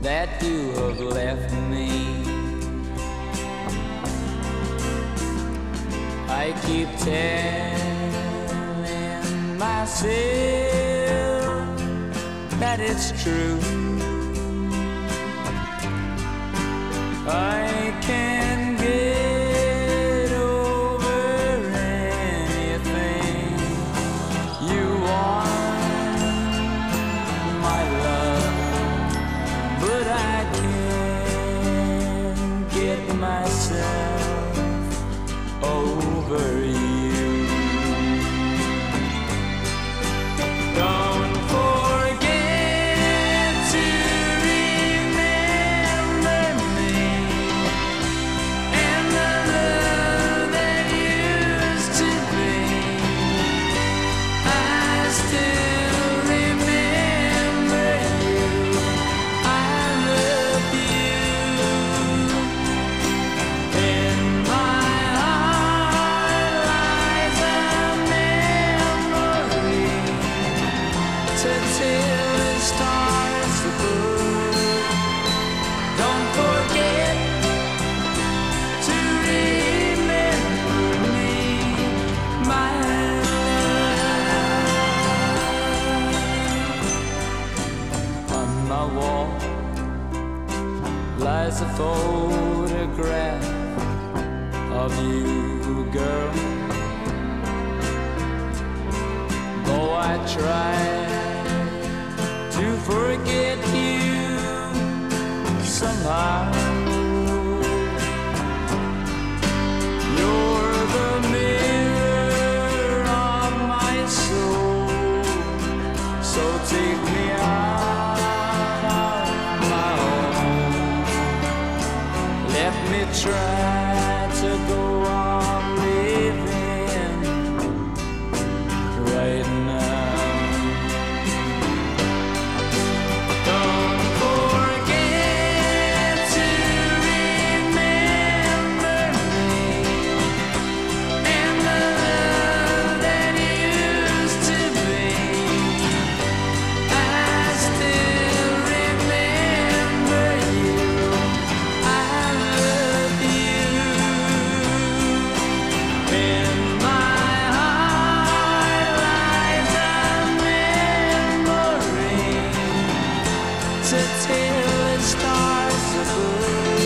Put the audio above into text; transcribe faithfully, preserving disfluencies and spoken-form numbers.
that you have left me. I keep telling myself that it's true. I can get over anything you want, my love, but I can't get myself over you. Don't forget to remember me and the love that used to be. I still remember you. I love you. In my heart lies a memory to till the stars above. Don't forget to remember me, my love. On my wall lies a photograph of you, girl. Though I try to forget you somehow, you're the mirror of my soul. So take me out of my home. Let me try to go on living right now. Don't forget to remember me and the love that used to be. I still remember you. I love you. In my heart lies a memory to till the stars above.